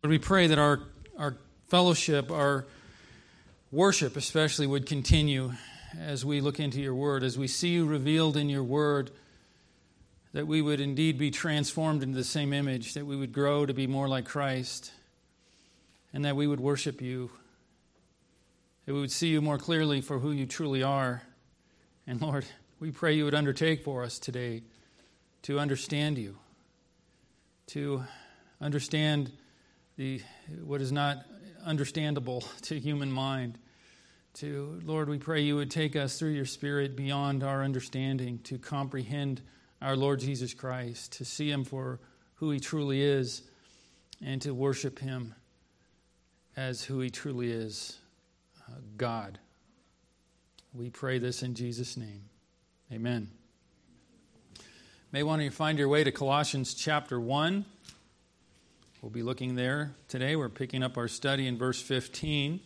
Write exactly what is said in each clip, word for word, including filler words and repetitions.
Lord, we pray that our, our fellowship, our worship especially, would continue as we look into your word, as we see you revealed in your word, that we would indeed be transformed into the same image, that we would grow to be more like Christ, and that we would worship you, that we would see you more clearly for who you truly are. And Lord, we pray you would undertake for us today to understand you, to understand the what is not understandable to human mind. To Lord, we pray you would take us through your Spirit beyond our understanding, to comprehend our Lord Jesus Christ, to see him for who he truly is, and to worship him as who he truly is, uh, God. We pray this in Jesus' name. Amen. May one of you find your way to Colossians chapter one. We'll be looking there today. We're picking up our study in verse fifteen.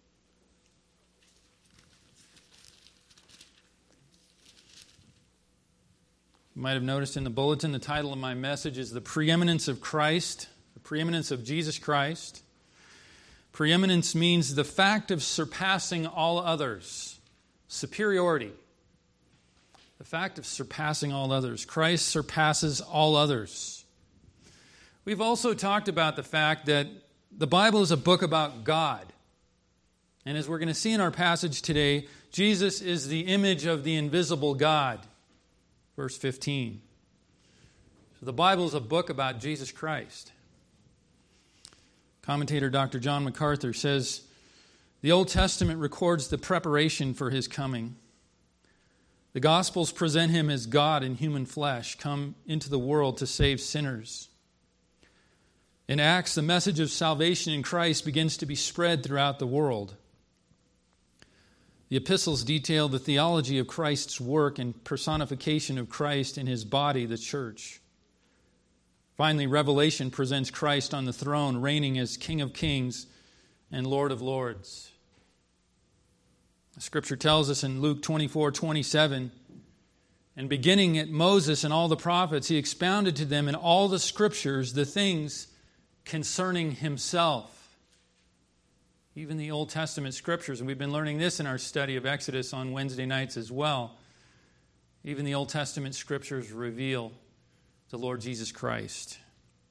You might have noticed in the bulletin, the title of my message is The Preeminence of Christ, the preeminence of Jesus Christ. Preeminence means the fact of surpassing all others, superiority. The fact of surpassing all others. Christ surpasses all others. We've also talked about the fact that the Bible is a book about God. And as we're going to see in our passage today, Jesus is the image of the invisible God. Verse fifteen. So the Bible is a book about Jesus Christ. Commentator Doctor John MacArthur says, the Old Testament records the preparation for his coming. The Gospels present him as God in human flesh, come into the world to save sinners. In Acts, the message of salvation in Christ begins to be spread throughout the world. The epistles detail the theology of Christ's work and personification of Christ in his body, the church. Finally, Revelation presents Christ on the throne, reigning as King of Kings and Lord of Lords. Scripture tells us in Luke twenty-four twenty-seven, and beginning at Moses and all the prophets, he expounded to them in all the Scriptures the things concerning himself. Even the Old Testament Scriptures, and we've been learning this in our study of Exodus on Wednesday nights as well. Even the Old Testament Scriptures reveal the Lord Jesus Christ.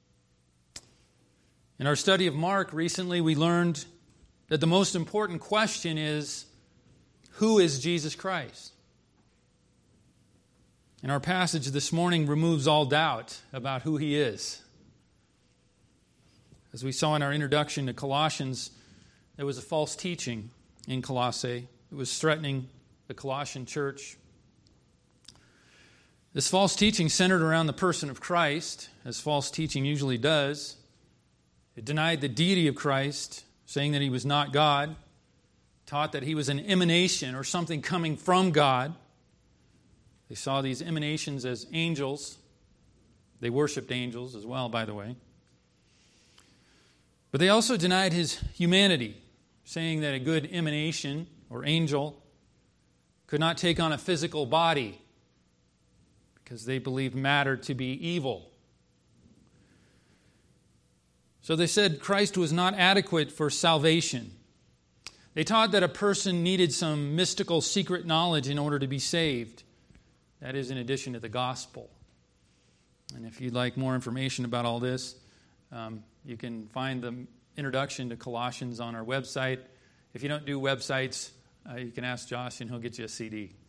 In our study of Mark recently, we learned that the most important question is, who is Jesus Christ? And our passage this morning removes all doubt about who he is. As we saw in our introduction to Colossians, there was a false teaching in Colossae. It was threatening the Colossian church. This false teaching centered around the person of Christ, as false teaching usually does. It denied the deity of Christ, saying that he was not God, taught that he was an emanation or something coming from God. They saw these emanations as angels. They worshipped angels as well, by the way. But they also denied his humanity, saying that a good emanation or angel could not take on a physical body because they believed matter to be evil. So they said Christ was not adequate for salvation. They taught that a person needed some mystical secret knowledge in order to be saved. That is in addition to the gospel. And if you'd like more information about all this, um, you can find the introduction to Colossians on our website. If you don't do websites, uh, you can ask Josh and he'll get you a C D.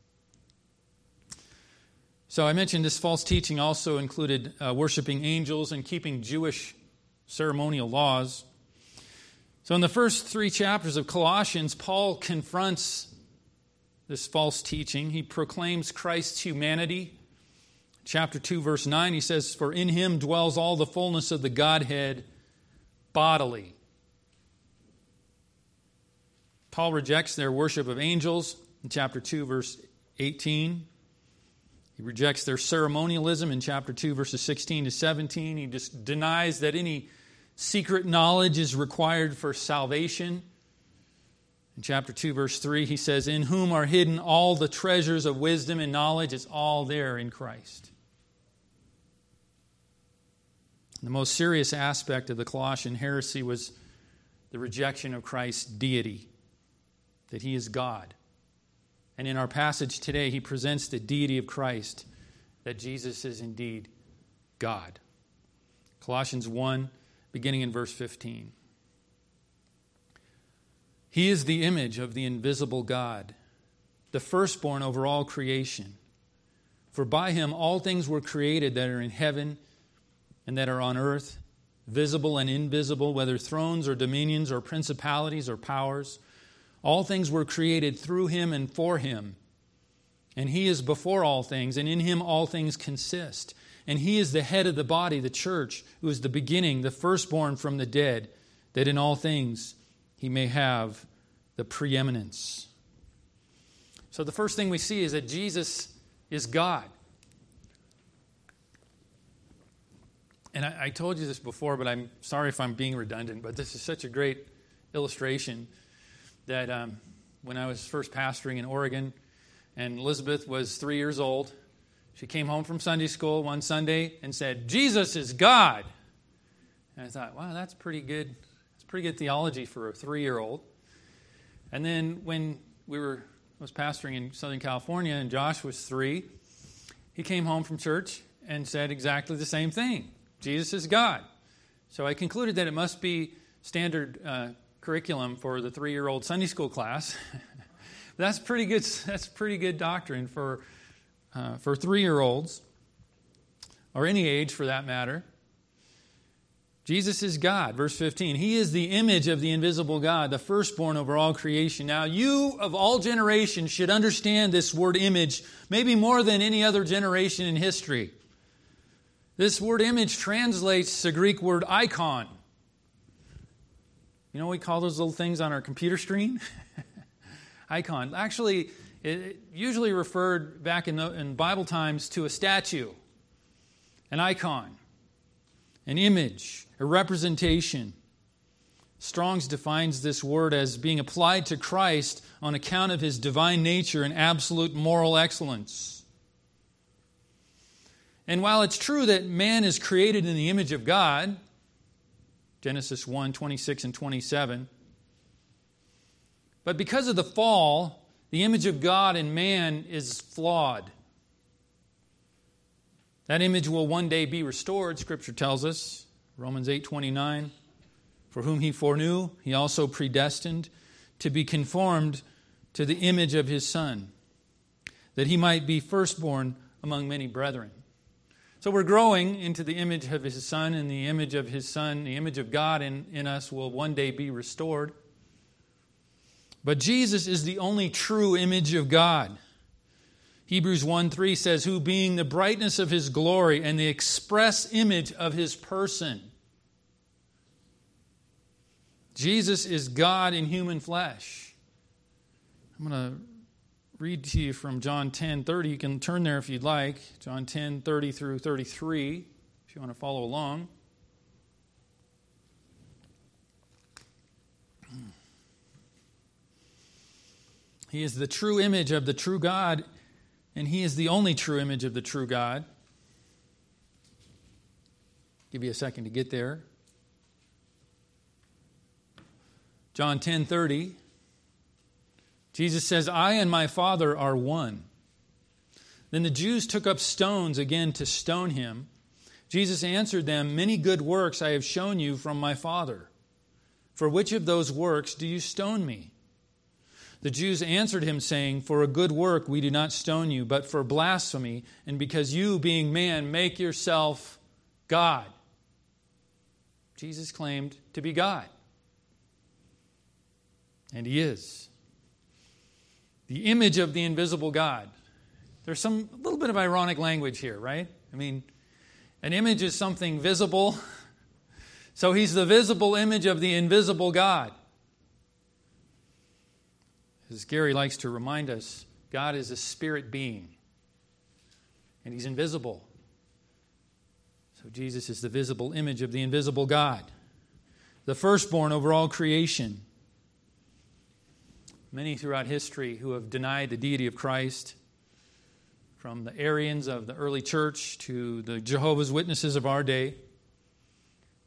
So I mentioned this false teaching also included uh, worshiping angels and keeping Jewish ceremonial laws. So in the first three chapters of Colossians, Paul confronts this false teaching. He proclaims Christ's humanity. Chapter two, verse nine, he says, "For in him dwells all the fullness of the Godhead bodily." Paul rejects their worship of angels in chapter two, verse eighteen. He rejects their ceremonialism in chapter two, verses sixteen to seventeen. He just denies that any secret knowledge is required for salvation. In chapter two, verse three, he says, "In whom are hidden all the treasures of wisdom and knowledge." It's all there in Christ. The most serious aspect of the Colossian heresy was the rejection of Christ's deity, that he is God. And in our passage today, he presents the deity of Christ, that Jesus is indeed God. Colossians one, beginning in verse fifteen. He is the image of the invisible God, the firstborn over all creation. For by him all things were created that are in heaven and that are on earth, visible and invisible, whether thrones or dominions or principalities or powers. All things were created through him and for him. And he is before all things, and in him all things consist. And he is the head of the body, the church, who is the beginning, the firstborn from the dead, that in all things he may have the preeminence. So the first thing we see is that Jesus is God. And I, I told you this before, but I'm sorry if I'm being redundant, but this is such a great illustration that um, when I was first pastoring in Oregon, and Elizabeth was three years old, she came home from Sunday school one Sunday and said, "Jesus is God." And I thought, wow, that's pretty good. That's pretty good theology for a three-year-old. And then when we were I was pastoring in Southern California and Josh was three, he came home from church and said exactly the same thing. Jesus is God. So I concluded that it must be standard uh, curriculum for the three-year-old Sunday school class. That's pretty good. That's pretty good doctrine for uh, for three-year-olds, or any age for that matter. Jesus is God. Verse fifteen. He is the image of the invisible God, the firstborn over all creation. Now, you of all generations should understand this word image, maybe more than any other generation in history. This word image translates the Greek word icon. You know what we call those little things on our computer screen? Icon. Actually, it usually referred back in, the, in Bible times to a statue, an icon, an image, a representation. Strong's defines this word as being applied to Christ on account of his divine nature and absolute moral excellence. And while it's true that man is created in the image of God, Genesis one, twenty-six and twenty-seven, but because of the fall, the image of God in man is flawed. That image will one day be restored, Scripture tells us. Romans eight twenty-nine, for whom he foreknew, he also predestined to be conformed to the image of his Son, that he might be firstborn among many brethren. So we're growing into the image of his Son, and the image of his Son, the image of God in, in us will one day be restored. But Jesus is the only true image of God. Hebrews one three says, who being the brightness of his glory and the express image of his person. Jesus is God in human flesh. I'm going to read to you from John ten thirty. You can turn there if you'd like. John ten thirty through thirty-three, if you want to follow along. He is the true image of the true God, and he is the only true image of the true God. Give you a second to get there. John ten thirty. Jesus says, I and my Father are one. Then the Jews took up stones again to stone him. Jesus answered them, many good works I have shown you from my Father. For which of those works do you stone me? The Jews answered him, saying, for a good work we do not stone you, but for blasphemy, and because you, being man, make yourself God. Jesus claimed to be God. And he is. The image of the invisible God. There's some a little bit of ironic language here, right? I mean, an image is something visible. So he's the visible image of the invisible God. As Gary likes to remind us, God is a spirit being. And he's invisible. So Jesus is the visible image of the invisible God. The firstborn over all creation. Many throughout history who have denied the deity of Christ, from the Arians of the early church to the Jehovah's Witnesses of our day,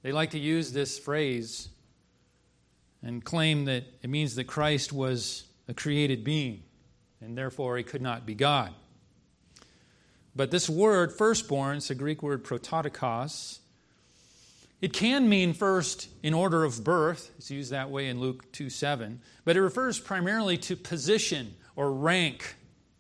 They like to use this phrase and claim that it means that Christ was a created being, and therefore he could not be God. But this word, firstborn, it's a Greek word prototokos. It can mean first in order of birth. It's used that way in Luke two seven. But it refers primarily to position or rank.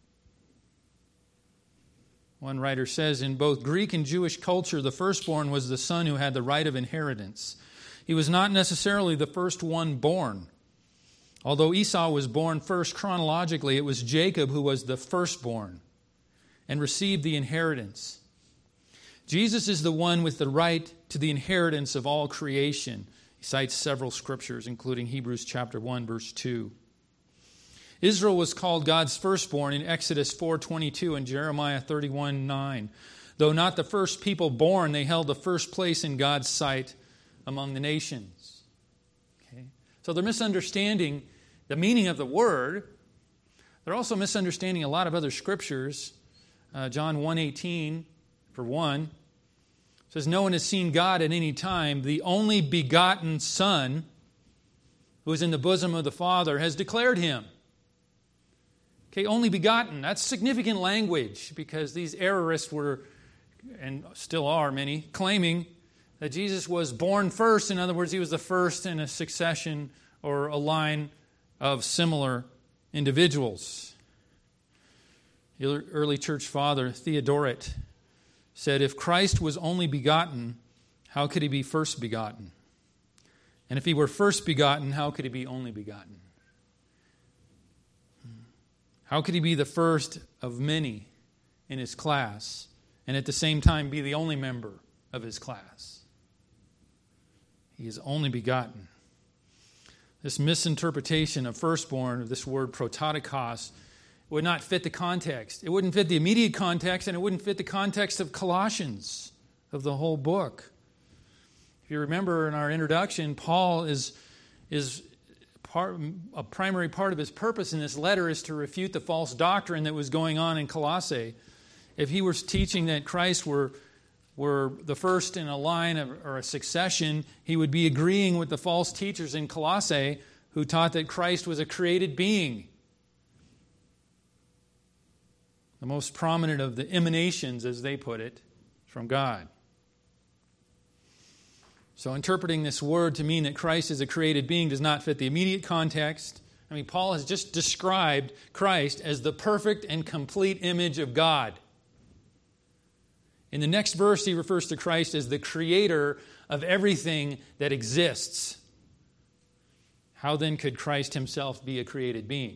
One writer says, in both Greek and Jewish culture, the firstborn was the son who had the right of inheritance. He was not necessarily the first one born. Although Esau was born first chronologically, it was Jacob who was the firstborn and received the inheritance. Jesus is the one with the right to the inheritance of all creation. He cites several scriptures, including Hebrews chapter one, verse two. Israel was called God's firstborn in Exodus four twenty-two and Jeremiah thirty-one nine. Though not the first people born, they held the first place in God's sight among the nations. Okay? So they're misunderstanding the meaning of the word. They're also misunderstanding a lot of other scriptures. Uh, John one eighteen, for one, says, no one has seen God at any time. The only begotten Son, who is in the bosom of the Father, has declared him. Okay, only begotten. That's significant language, because these errorists were, and still are many, claiming that Jesus was born first. In other words, he was the first in a succession or a line of similar individuals. The early church father, Theodoret, said, if Christ was only begotten, how could he be first begotten? And if he were first begotten, how could he be only begotten? How could he be the first of many in his class and at the same time be the only member of his class? He is only begotten. This misinterpretation of firstborn, of this word prototokos, would not fit the context. It wouldn't fit the immediate context, and it wouldn't fit the context of Colossians, of the whole book. If you remember in our introduction, Paul is, is part, a primary part of his purpose in this letter is to refute the false doctrine that was going on in Colossae. If he was teaching that Christ were, were the first in a line of, or a succession, he would be agreeing with the false teachers in Colossae who taught that Christ was a created being. The most prominent of the emanations, as they put it, from God. So interpreting this word to mean that Christ is a created being does not fit the immediate context. I mean, Paul has just described Christ as the perfect and complete image of God. In the next verse, he refers to Christ as the creator of everything that exists. How then could Christ himself be a created being?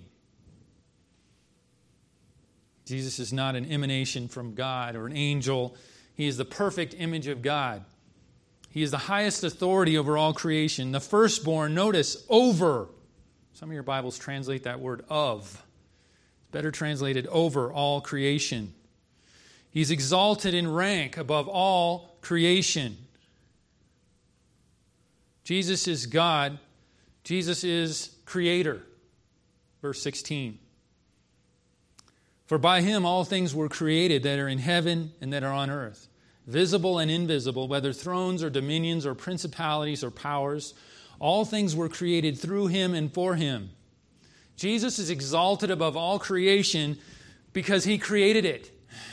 Jesus is not an emanation from God or an angel. He is the perfect image of God. He is the highest authority over all creation. The firstborn, notice, over. Some of your Bibles translate that word of. It's better translated over all creation. He's exalted in rank above all creation. Jesus is God. Jesus is creator. Verse sixteen. For by him all things were created that are in heaven and that are on earth, visible and invisible, whether thrones or dominions or principalities or powers. All things were created through him and for him. Jesus is exalted above all creation because he created it.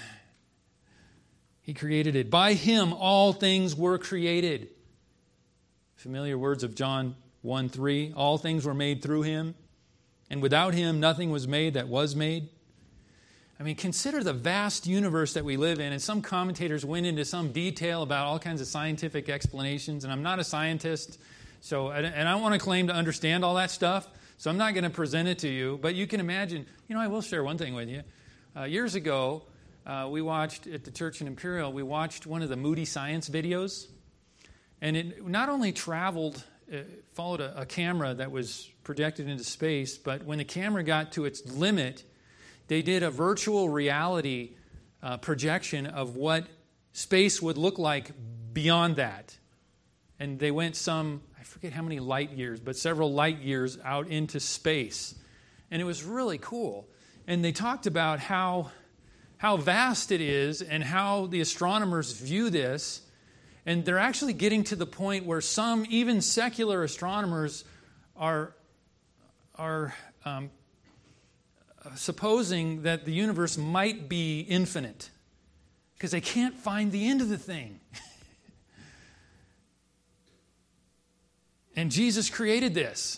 He created it. By him all things were created. Familiar words of John one three. All things were made through him, and without him nothing was made that was made. I mean, consider the vast universe that we live in, and some commentators went into some detail about all kinds of scientific explanations, and I'm not a scientist, so and I don't want to claim to understand all that stuff, so I'm not going to present it to you, but you can imagine, you know, I will share one thing with you. Uh, years ago, uh, we watched, at the church in Imperial, we watched one of the Moody Science videos, and it not only traveled, it followed a, a camera that was projected into space, but when the camera got to its limit, they did a virtual reality uh, projection of what space would look like beyond that. And they went some, I forget how many light years, but several light years out into space. And it was really cool. And they talked about how, how vast it is and how the astronomers view this. And they're actually getting to the point where some, even secular astronomers, are, are um, supposing that the universe might be infinite because they can't find the end of the thing. And Jesus created this.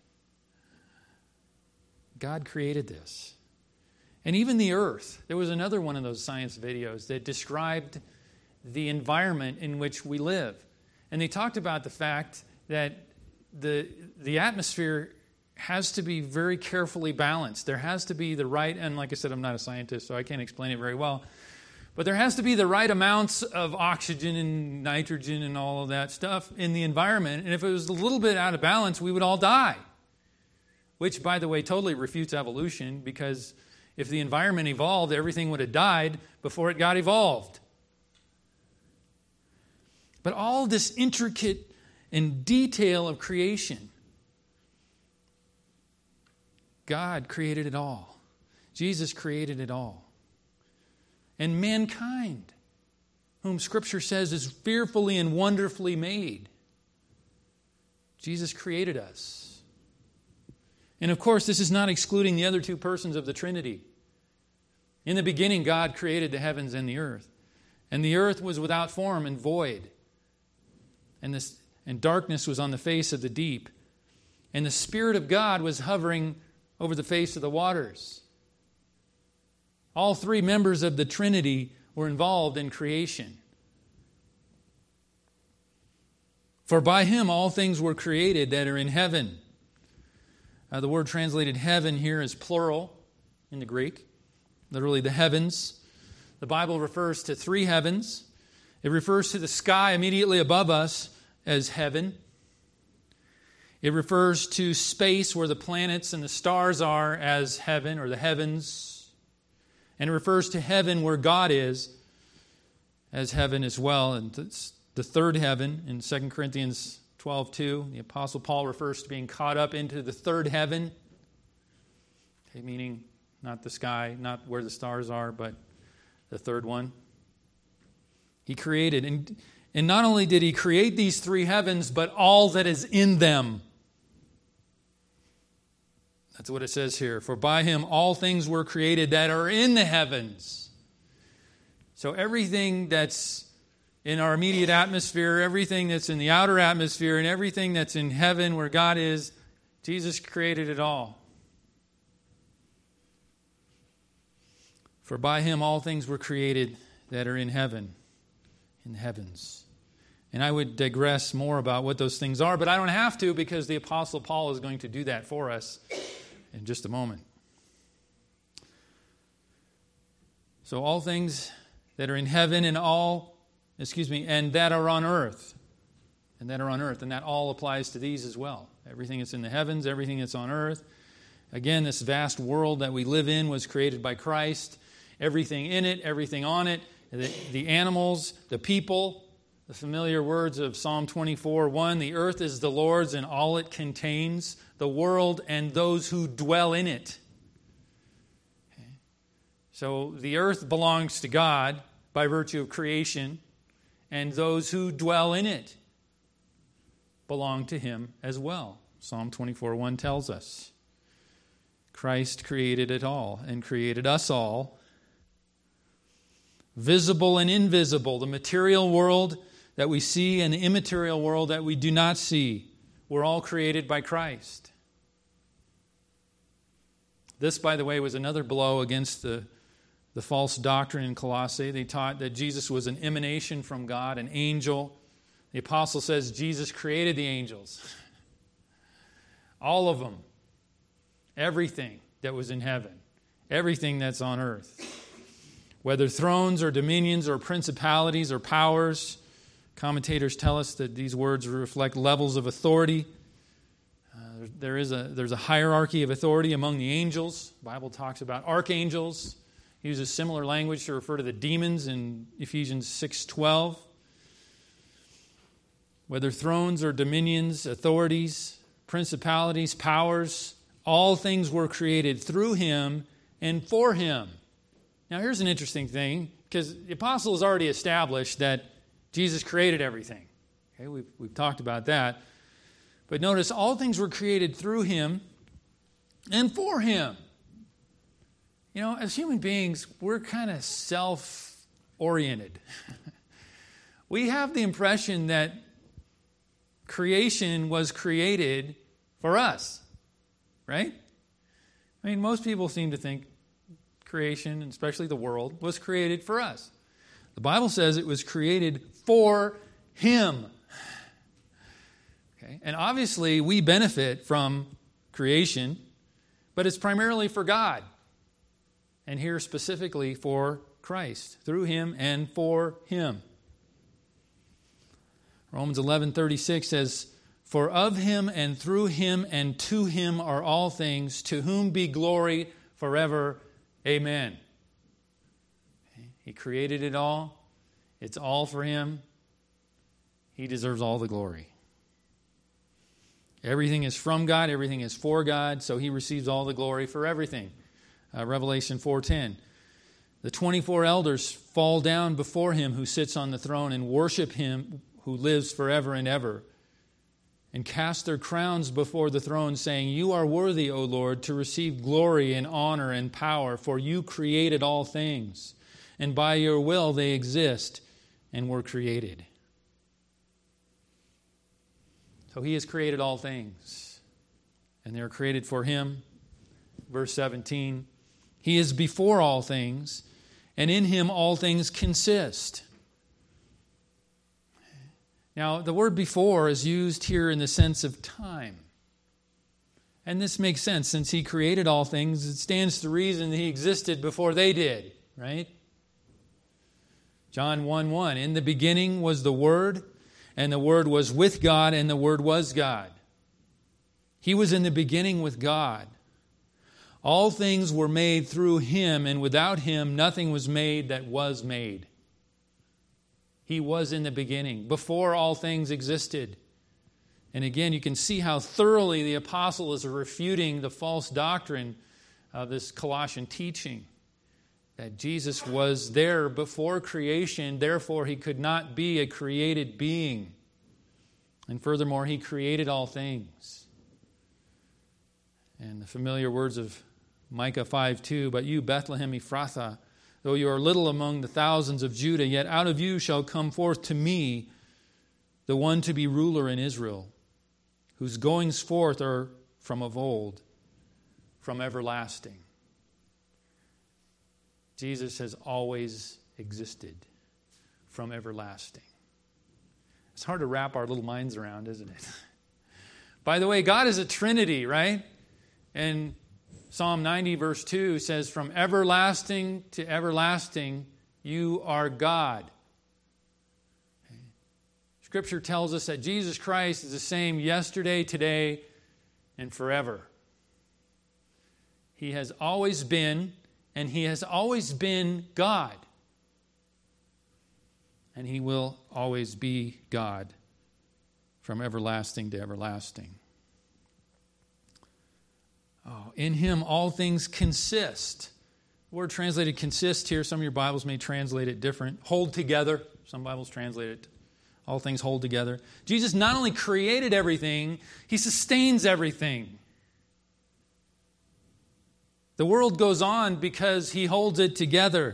God created this. And even the earth. There was another one of those science videos that described the environment in which we live. And they talked about the fact that the, the atmosphere has to be very carefully balanced. There has to be the right, and like I said, I'm not a scientist, so I can't explain it very well. But there has to be the right amounts of oxygen and nitrogen and all of that stuff in the environment. And if it was a little bit out of balance, we would all die. Which, by the way, totally refutes evolution, because if the environment evolved, everything would have died before it got evolved. But all this intricate and detail of creation, God created it all. Jesus created it all. And mankind, whom Scripture says is fearfully and wonderfully made. Jesus created us. And of course, this is not excluding the other two persons of the Trinity. In the beginning, God created the heavens and the earth. And the earth was without form and void. And, this, and darkness was on the face of the deep. And the Spirit of God was hovering over the face of the waters. All three members of the Trinity were involved in creation. For by Him all things were created that are in heaven. Uh, the word translated heaven here is plural in the Greek. Literally the heavens. The Bible refers to three heavens. It refers to the sky immediately above us as heaven. It refers to space where the planets and the stars are as heaven, or the heavens. And it refers to heaven where God is as heaven as well. And it's the third heaven in Second Corinthians twelve two. The Apostle Paul refers to being caught up into the third heaven. Okay, meaning not the sky, not where the stars are, but the third one. He created. And, and not only did He create these three heavens, but all that is in them. That's what it says here. For by Him all things were created that are in the heavens. So everything that's in our immediate atmosphere, everything that's in the outer atmosphere, and everything that's in heaven where God is, Jesus created it all. For by Him all things were created that are in heaven, in the heavens. And I would digress more about what those things are, but I don't have to, because the Apostle Paul is going to do that for us in just a moment. So all things that are in heaven and all, excuse me, and that are on earth, and that are on earth, and that all applies to these as well. Everything that's in the heavens, everything that's on earth. Again, this vast world that we live in was created by Christ. Everything in it, everything on it, the, the animals, the people, the familiar words of Psalm twenty-four one, the earth is the Lord's and all it contains, the world and those who dwell in it. Okay. So the earth belongs to God by virtue of creation, and those who dwell in it belong to Him as well. Psalm twenty-four one tells us. Christ created it all and created us all. Visible and invisible, the material world that we see and the immaterial world that we do not see, were all created by Christ. This, by the way, was another blow against the, the false doctrine in Colossae. They taught that Jesus was an emanation from God, an angel. The apostle says Jesus created the angels. All of them. Everything that was in heaven. Everything that's on earth. Whether thrones or dominions or principalities or powers. Commentators tell us that these words reflect levels of authority. Uh, there is a there's a hierarchy of authority among the angels. The Bible talks about archangels. It uses similar language to refer to the demons in Ephesians six twelve. Whether thrones or dominions, authorities, principalities, powers, all things were created through Him and for Him. Now here's an interesting thing, because the apostle has already established that Jesus created everything. Okay, we've, we've talked about that. But notice, all things were created through him and for him. You know, as human beings, we're kind of self-oriented. We have the impression that creation was created for us, right? I mean, most people seem to think creation, and especially the world, was created for us. The Bible says it was created for him. Okay? And obviously, we benefit from creation, but it's primarily for God. And here specifically for Christ, through him and for him. Romans eleven thirty-six says, "For of him and through him and to him are all things, to whom be glory forever. Amen." He created it all. It's all for him. He deserves all the glory. Everything is from God. Everything is for God. So he receives all the glory for everything. Uh, Revelation four ten. The twenty-four elders fall down before him who sits on the throne and worship him who lives forever and ever, and cast their crowns before the throne, saying, "You are worthy, O Lord, to receive glory and honor and power, for you created all things, and by your will they exist and were created." So he has created all things, and they are created for him. Verse seventeen, "He is before all things, and in him all things consist." Now, the word before is used here in the sense of time. And this makes sense. Since he created all things, it stands to reason that he existed before they did, right? John one one, "In the beginning was the Word, and the Word was with God, and the Word was God." He was in the beginning with God. All things were made through him, and without him nothing was made that was made. He was in the beginning, before all things existed. And again, you can see how thoroughly the apostle is refuting the false doctrine of this Colossian teaching, that Jesus was there before creation, therefore he could not be a created being. And furthermore, he created all things. And the familiar words of Micah five two, "But you, Bethlehem Ephrathah, though you are little among the thousands of Judah, yet out of you shall come forth to me the one to be ruler in Israel, whose goings forth are from of old, from everlasting." Jesus has always existed from everlasting. It's hard to wrap our little minds around, isn't it? By the way, God is a Trinity, right? And Psalm ninety verse two says, "From everlasting to everlasting, you are God." Okay. Scripture tells us that Jesus Christ is the same yesterday, today, and forever. He has always been, and he has always been God. And he will always be God from everlasting to everlasting. Oh, in him all things consist. The word translated consist here, some of your Bibles may translate it different. Hold together. Some Bibles translate it, all things hold together. Jesus not only created everything, he sustains everything. The world goes on because he holds it together.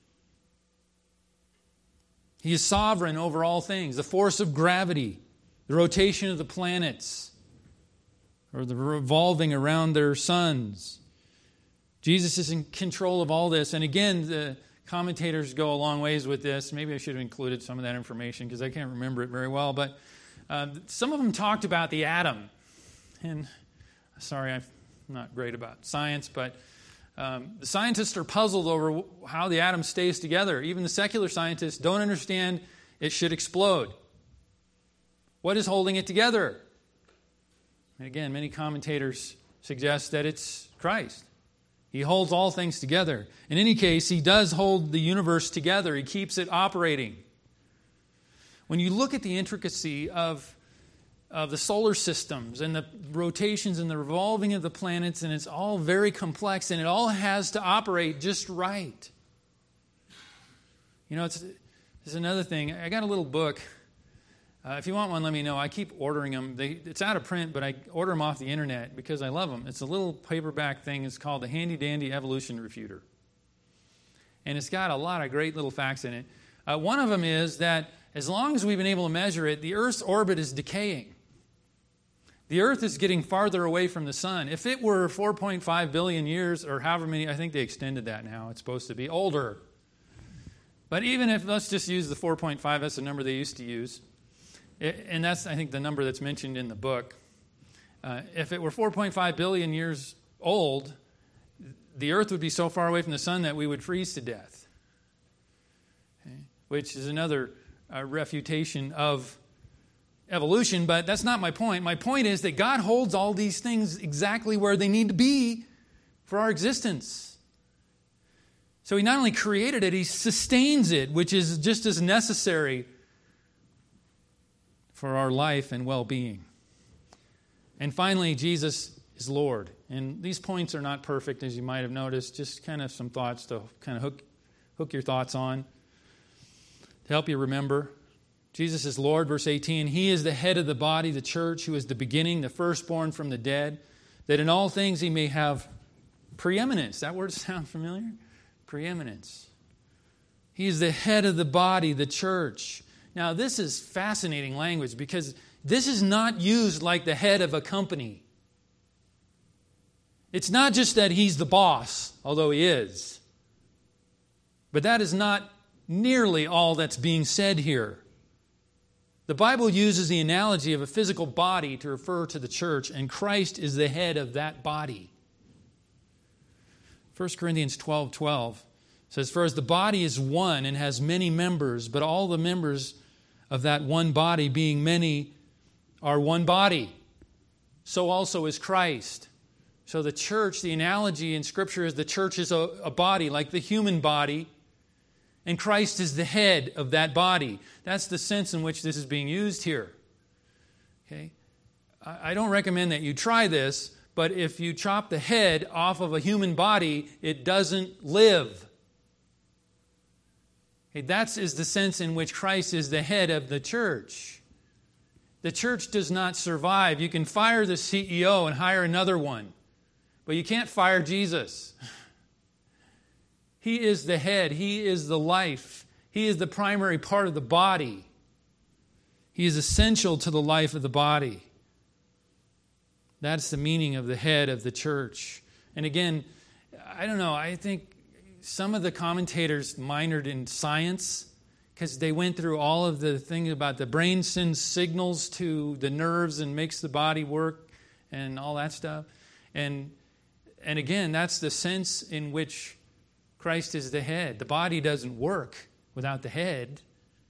He is sovereign over all things. The force of gravity, the rotation of the planets, or the revolving around their suns. Jesus is in control of all this. And again, the commentators go a long ways with this. Maybe I should have included some of that information because I can't remember it very well. But uh, some of them talked about the atom. And sorry, I'm not great about science, but um, the scientists are puzzled over how the atom stays together. Even the secular scientists don't understand it should explode. What is holding it together? And again, many commentators suggest that it's Christ. He holds all things together. In any case, he does hold the universe together. He keeps it operating. When you look at the intricacy of, of the solar systems and the rotations and the revolving of the planets, and it's all very complex, and it all has to operate just right. You know, it's This is another thing. I got a little book. Uh, if you want one, let me know. I keep ordering them. They, it's out of print, but I order them off the internet because I love them. It's a little paperback thing. It's called the Handy Dandy Evolution Refuter. And it's got a lot of great little facts in it. Uh, one of them is that as long as we've been able to measure it, the Earth's orbit is decaying. The Earth is getting farther away from the sun. If it were four point five billion years, or however many, I think they extended that now. It's supposed to be older. But even if, let's just use the four point five, that's the number they used to use. And that's, I think, the number that's mentioned in the book. Uh, if it were four point five billion years old, the Earth would be so far away from the sun that we would freeze to death. Okay? Which is another uh, refutation of evolution, but that's not my point. My point is that God holds all these things exactly where they need to be for our existence. So He not only created it, He sustains it, which is just as necessary for our life and well-being. And finally, Jesus is Lord. And these points are not perfect, as you might have noticed. Just kind of some thoughts to kind of hook, hook your thoughts on, to help you remember. Jesus is Lord, verse eighteen. He is the head of the body, the church, who is the beginning, the firstborn from the dead, that in all things He may have preeminence. That word sound familiar? Preeminence. He is the head of the body, the church. Now, this is fascinating language because this is not used like the head of a company. It's not just that He's the boss, although He is. But that is not nearly all that's being said here. The Bible uses the analogy of a physical body to refer to the church, and Christ is the head of that body. First Corinthians twelve twelve says, "For as the body is one and has many members, but all the members of that one body, being many, are one body, so also is Christ." So the church, the analogy in Scripture is the church is a, a body, like the human body, and Christ is the head of that body. That's the sense in which this is being used here. Okay? I don't recommend that you try this, but if you chop the head off of a human body, it doesn't live. Okay, that is the sense in which Christ is the head of the church. The church does not survive. You can fire the C E O and hire another one, but you can't fire Jesus. He is the head. He is the life. He is the primary part of the body. He is essential to the life of the body. That's the meaning of the head of the church. And again, I don't know, I think some of the commentators minored in science because they went through all of the things about the brain sends signals to the nerves and makes the body work and all that stuff. And, and again, that's the sense in which Christ is the head. The body doesn't work without the head.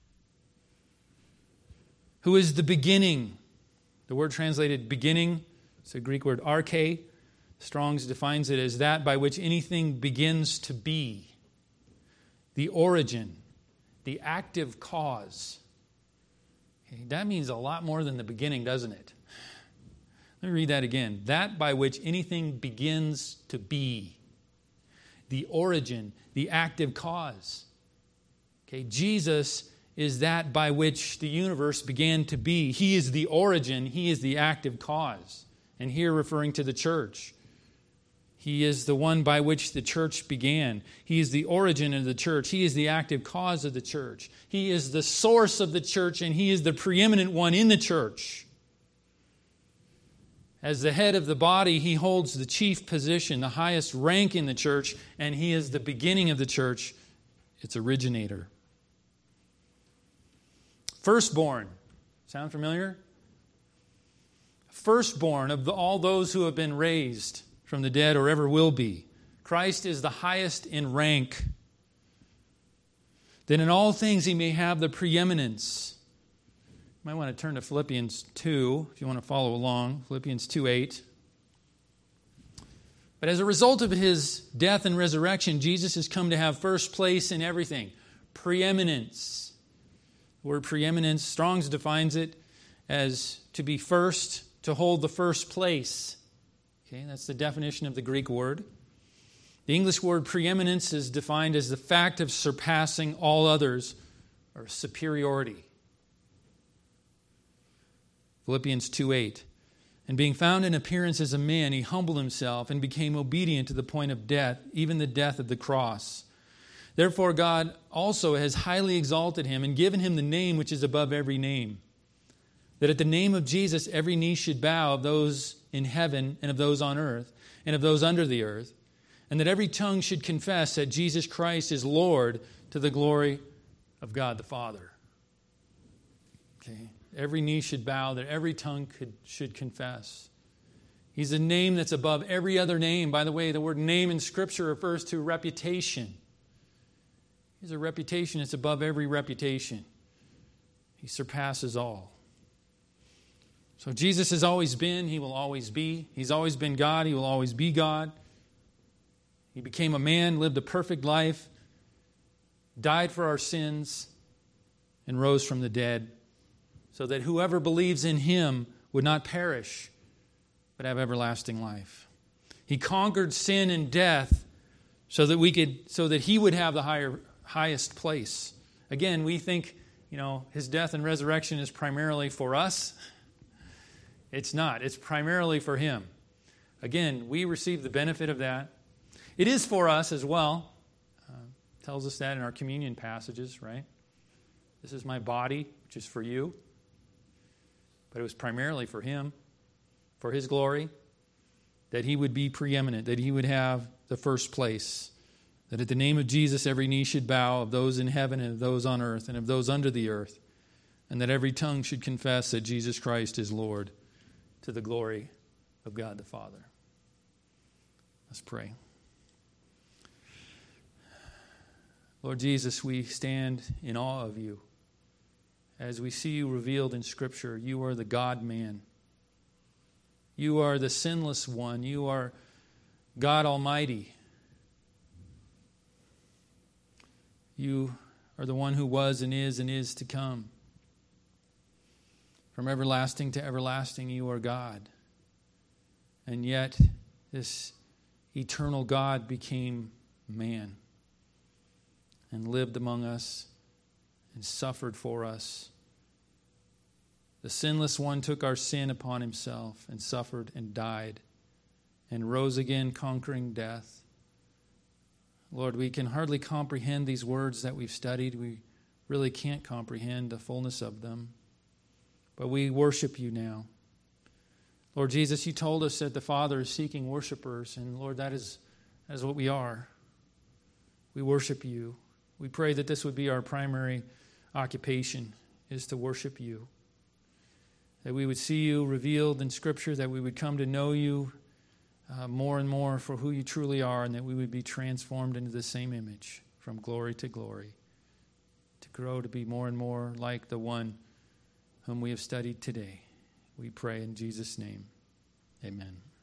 Who is the beginning? The word translated beginning, it's a Greek word arche. Strong's defines it as that by which anything begins to be. The origin, the active cause. Okay, that means a lot more than the beginning, doesn't it? Let me read that again. That by which anything begins to be. The origin, the active cause. Okay, Jesus is that by which the universe began to be. He is the origin. He is the active cause. And here referring to the church. He is the one by which the church began. He is the origin of the church. He is the active cause of the church. He is the source of the church, and He is the preeminent one in the church. As the head of the body, He holds the chief position, the highest rank in the church, and He is the beginning of the church, its originator. Firstborn. Sound familiar? Firstborn of the, all those who have been raised from the dead or ever will be. Christ is the highest in rank. That in all things He may have the preeminence. You might want to turn to Philippians two if you want to follow along. Philippians two eight. But as a result of His death and resurrection, Jesus has come to have first place in everything. Preeminence. The word preeminence, Strong's defines it as to be first, to hold the first place. Okay, that's the definition of the Greek word. The English word preeminence is defined as the fact of surpassing all others or superiority. Philippians two eight. And being found in appearance as a man, he humbled himself and became obedient to the point of death, even the death of the cross. Therefore God also has highly exalted him and given him the name which is above every name, that at the name of Jesus every knee should bow, of those in heaven and of those on earth and of those under the earth, and that every tongue should confess that Jesus Christ is Lord, to the glory of God the Father. Okay, every knee should bow, that every tongue could, should confess. He's a name that's above every other name. By the way, the word name in Scripture refers to reputation. He's a reputation. It's above every reputation. He surpasses all. So Jesus has always been. He will always be. He's always been God. He will always be God. He became a man, lived a perfect life, died for our sins, and rose from the dead, so that whoever believes in him would not perish, but have everlasting life. He conquered sin and death so that we could, so that he would have the higher, highest place. Again, we think, you know, his death and resurrection is primarily for us. It's not. It's primarily for him. Again, we receive the benefit of that. It is for us as well. Uh, tells us that in our communion passages, right? This is my body, which is for you. But it was primarily for him, for his glory, that he would be preeminent, that he would have the first place, that at the name of Jesus every knee should bow, of those in heaven and of those on earth and of those under the earth, and that every tongue should confess that Jesus Christ is Lord, to the glory of God the Father. Let's pray. Lord Jesus, we stand in awe of you. As we see you revealed in Scripture, you are the God-man. You are the sinless one. You are God Almighty. You are the one who was and is and is to come. From everlasting to everlasting, you are God. And yet, this eternal God became man and lived among us and suffered for us. The sinless one took our sin upon himself and suffered and died and rose again, conquering death. Lord, we can hardly comprehend these words that we've studied. We really can't comprehend the fullness of them. But we worship you now. Lord Jesus, you told us that the Father is seeking worshipers, and Lord, that is, that is what we are. We worship you. We pray that this would be our primary occupation, is to worship you. That we would see you revealed in Scripture, that we would come to know you uh, more and more for who you truly are, and that we would be transformed into the same image from glory to glory, to grow to be more and more like the one whom we have studied today. We pray in Jesus' name. Amen.